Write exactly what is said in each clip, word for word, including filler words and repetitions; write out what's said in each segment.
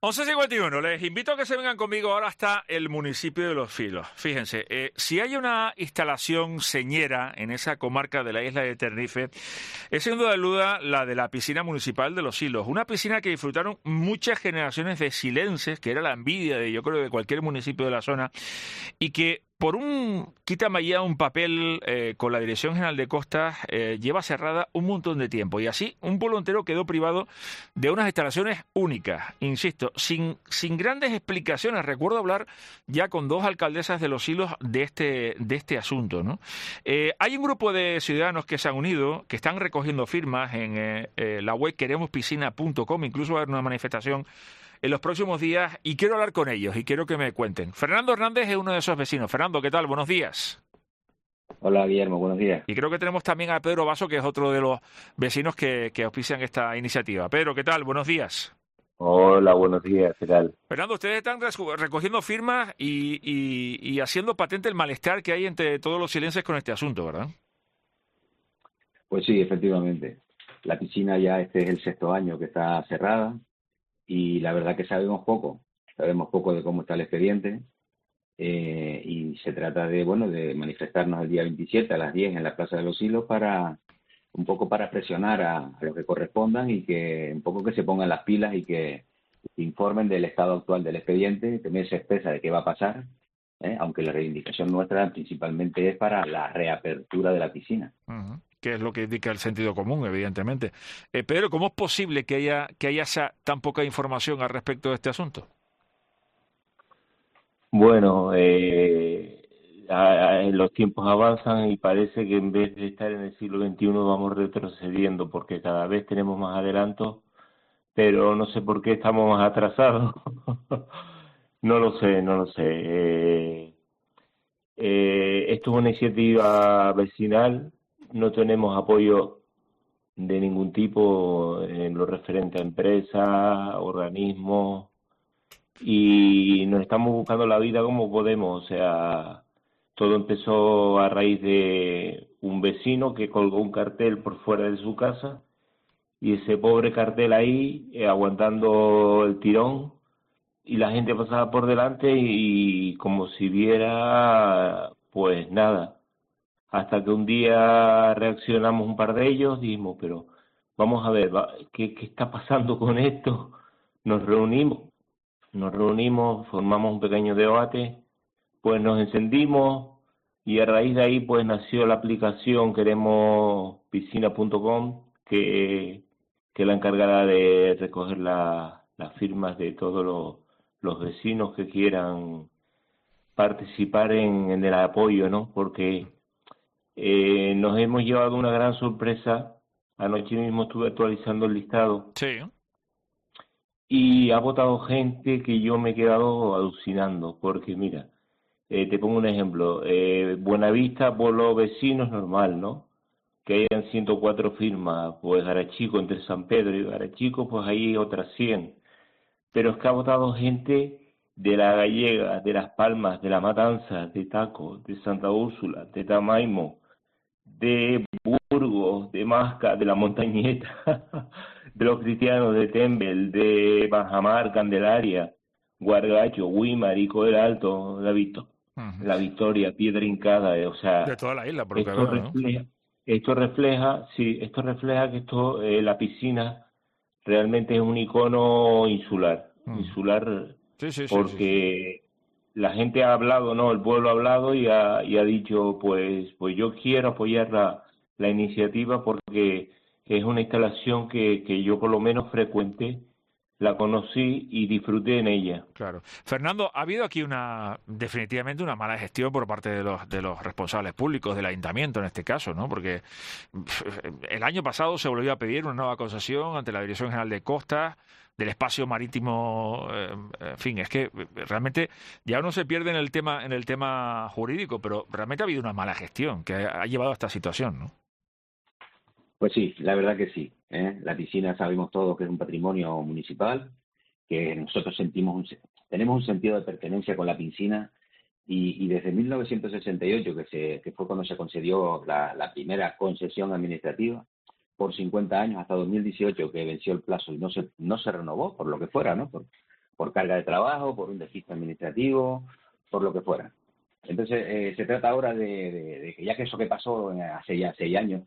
once cincuenta y uno, les invito a que se vengan conmigo ahora hasta el municipio de Los Silos. Fíjense, eh, si hay una instalación señera en esa comarca de la isla de Tenerife, es sin duda duda la de la piscina municipal de Los Silos. Una piscina que disfrutaron muchas generaciones de silenses, que era la envidia de, yo creo, de cualquier municipio de la zona, y que por un quítame ya un papel eh, con la Dirección General de Costas, eh, lleva cerrada un montón de tiempo. Y así un pueblo entero quedó privado de unas instalaciones únicas, insisto, sin, sin grandes explicaciones. Recuerdo hablar ya con dos alcaldesas de Los Silos de este, de este asunto, ¿no? Eh, hay un grupo de ciudadanos que se han unido, que están recogiendo firmas en eh, eh, la web queremos piscina punto com, incluso va a haber una manifestación en los próximos días, y quiero hablar con ellos y quiero que me cuenten. Fernando Hernández es uno de esos vecinos. Fernando, ¿qué tal? Buenos días. Hola, Guillermo, buenos días. Y creo que tenemos también a Pedro Vaso, que es otro de los vecinos que, que auspician esta iniciativa. Pedro, ¿qué tal? Buenos días. Hola, buenos días, ¿qué tal? Fernando, ustedes están recogiendo firmas y, y, y haciendo patente el malestar que hay entre todos los silenses con este asunto, ¿verdad? Pues sí, efectivamente. La piscina ya este es el sexto año que está cerrada y la verdad que sabemos poco. Sabemos poco de cómo está el expediente eh, y se trata de, bueno, de manifestarnos el día veintisiete a las diez en la Plaza de los Silos para un poco para presionar a, a los que correspondan y que un poco que se pongan las pilas y que informen del estado actual del expediente, tener certeza de qué va a pasar, ¿eh? Aunque la reivindicación nuestra principalmente es para la reapertura de la piscina. Uh-huh. Que es lo que indica el sentido común, evidentemente. Eh, Pedro, ¿cómo es posible que haya que haya esa, tan poca información al respecto de este asunto? Bueno, eh, a, a, los tiempos avanzan y parece que en vez de estar en el siglo veintiuno vamos retrocediendo porque cada vez tenemos más adelantos, pero no sé por qué estamos más atrasados. No lo sé, no lo sé. Eh, eh, esto es una iniciativa vecinal, no tenemos apoyo de ningún tipo en lo referente a empresas, organismos, y nos estamos buscando la vida como podemos. O sea, todo empezó a raíz de un vecino que colgó un cartel por fuera de su casa y ese pobre cartel ahí eh, aguantando el tirón y la gente pasaba por delante y como si viera pues nada, hasta que un día reaccionamos un par de ellos, dijimos, pero vamos a ver, ¿qué, qué está pasando con esto? Nos reunimos Nos reunimos, formamos un pequeño debate, pues nos encendimos y a raíz de ahí pues nació la aplicación queremos piscina punto com, que, que la encargará de recoger la, las firmas de todos los, los vecinos que quieran participar en, en el apoyo, ¿no? Porque eh, nos hemos llevado una gran sorpresa. Anoche mismo estuve actualizando el listado. Sí. Y ha votado gente que yo me he quedado alucinando, porque mira, eh, te pongo un ejemplo, eh, Buenavista por los vecinos normal, ¿no? Que hayan ciento cuatro firmas, pues Garachico, entre San Pedro y Garachico, pues hay otras cien. Pero es que ha votado gente de La Gallega, de Las Palmas, de La Matanza, de Taco, de Santa Úrsula, de Tamaimo, de Burgos, de Masca, de La Montañeta, de los cristianos de Tembel, de Bajamar, Candelaria, Guargacho, Guimarico del Alto, la, Vito, uh-huh. la Victoria, Piedra Hincada, eh, o sea, de toda la isla, por lo esto, que veo, refleja, ¿no? esto refleja, sí, esto refleja que esto, eh, la piscina realmente es un icono insular, uh-huh. insular, sí, sí, porque sí, sí. la gente ha hablado, ¿no? El pueblo ha hablado y ha, y ha dicho, pues, pues yo quiero apoyar la, la iniciativa porque es una instalación que, que yo por lo menos frecuenté, la conocí y disfruté en ella. Claro. Fernando, ha habido aquí una definitivamente una mala gestión por parte de los de los responsables públicos, del ayuntamiento en este caso, ¿no? Porque el año pasado se volvió a pedir una nueva concesión ante la Dirección General de Costas del espacio marítimo, eh, en fin, es que realmente ya uno se pierde en el tema en el tema jurídico, pero realmente ha habido una mala gestión que ha llevado a esta situación, ¿no? Pues sí, la verdad que sí, ¿eh? La piscina sabemos todos que es un patrimonio municipal, que nosotros sentimos un, tenemos un sentido de pertenencia con la piscina y, y desde mil novecientos sesenta y ocho, que, se, que fue cuando se concedió la, la primera concesión administrativa, por cincuenta años hasta dos mil dieciocho, que venció el plazo y no se no se renovó, por lo que fuera, ¿no? Por, por carga de trabajo, por un despiste administrativo, por lo que fuera. Entonces, eh, se trata ahora de, de, de que ya que eso que pasó hace ya seis años,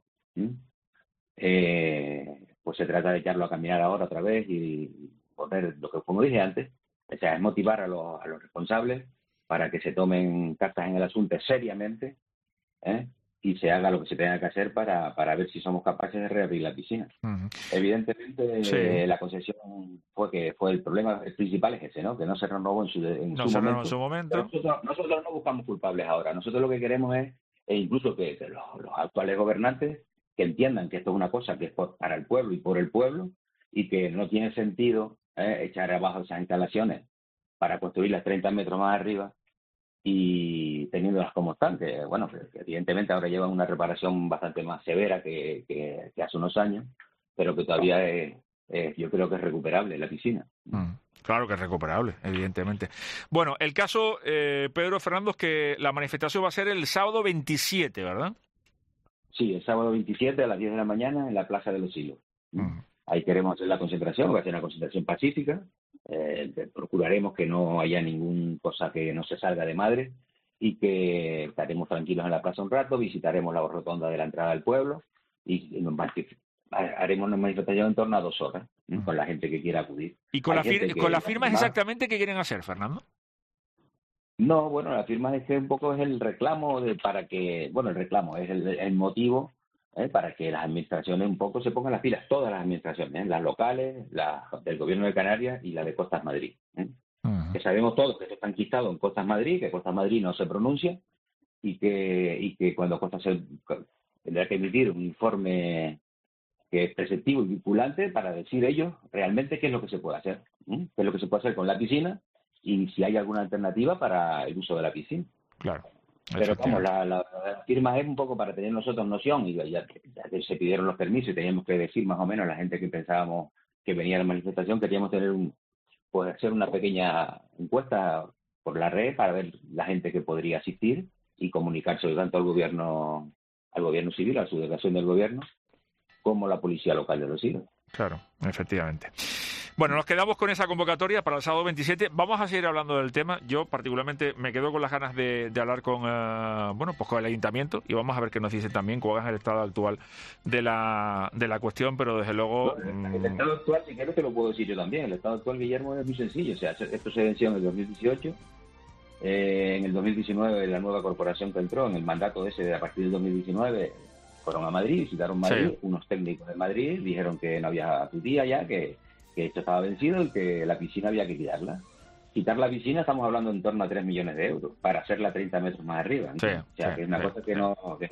eh, pues se trata de echarlo a caminar ahora otra vez y poner, lo que como dije antes, o sea, es motivar a los, a los responsables para que se tomen cartas en el asunto seriamente, ¿eh? Y se haga lo que se tenga que hacer para, para ver si somos capaces de reabrir la piscina. Uh-huh. Evidentemente, sí. eh, la concesión fue que fue el problema el principal es ese, ¿no? Que no se renovó en su, en no su se momento. En su momento. Nosotros, nosotros no buscamos culpables ahora. Nosotros lo que queremos es, e incluso que, que los, los actuales gobernantes, que entiendan que esto es una cosa que es por, para el pueblo y por el pueblo, y que no tiene sentido eh, echar abajo esas instalaciones para construirlas treinta metros más arriba, y teniéndolas como están, que bueno, que, que evidentemente ahora llevan una reparación bastante más severa que, que, que hace unos años, pero que todavía es, es, yo creo que es recuperable la piscina. Mm, claro que es recuperable, evidentemente. Bueno, el caso, eh, Pedro Fernando, es que la manifestación va a ser el sábado veintisiete, ¿verdad? Sí, el sábado veintisiete a las diez de la mañana en la Plaza de los Silos. Mm. Ahí queremos hacer la concentración, va a ser una concentración pacífica. Eh, procuraremos que no haya ninguna cosa que no se salga de madre y que estaremos tranquilos en la plaza un rato, visitaremos la rotonda de la entrada al pueblo y nos haremos una manifestación en torno a dos horas ¿eh? con la gente que quiera acudir. ¿Y con, la fir con las firmas exactamente qué quieren hacer, Fernando? No, bueno, la firma es que un poco es el reclamo de para que, bueno, el reclamo es el, el motivo ¿Eh? para que las administraciones un poco se pongan las pilas, todas las administraciones, ¿eh? las locales, las del Gobierno de Canarias y la de Costas Madrid. ¿eh? Uh-huh. Que sabemos todos que esto está enquistado en Costas Madrid, que Costas Madrid no se pronuncia y que y que cuando Costas se, tendrá que emitir un informe que es preceptivo y vinculante para decir ellos realmente qué es lo que se puede hacer, ¿eh? qué es lo que se puede hacer con la piscina y si hay alguna alternativa para el uso de la piscina. Claro. Pero vamos, la, la, la firma es un poco para tener nosotros noción y ya, ya que se pidieron los permisos y teníamos que decir más o menos a la gente que pensábamos que venía a la manifestación, queríamos tener un, pues hacer una pequeña encuesta por la red para ver la gente que podría asistir y comunicarse tanto al gobierno, al gobierno civil, a la subdelegación del gobierno, como la policía local de los Silos. Claro, efectivamente. Bueno, nos quedamos con esa convocatoria para el sábado veintisiete. Vamos a seguir hablando del tema. Yo particularmente me quedo con las ganas de, de hablar con, uh, bueno, pues con el ayuntamiento y vamos a ver qué nos dice también, cuál es el estado actual de la de la cuestión, pero desde luego... No, el, el estado actual, si quieres te lo puedo decir yo también. El estado actual, Guillermo, es muy sencillo. O sea, esto se venció en el dos mil dieciocho. Eh, en el dos mil diecinueve la nueva corporación que entró, en el mandato ese de a partir del dos mil diecinueve, fueron a Madrid, visitaron Madrid. Sí. Unos técnicos de Madrid dijeron que no había tutía ya, que... que esto estaba vencido y que la piscina había que quitarla. Quitar la piscina estamos hablando en torno a tres millones de euros para hacerla treinta metros más arriba. ¿no? Sí, o sea, sí, que es una sí, cosa que, sí. no, que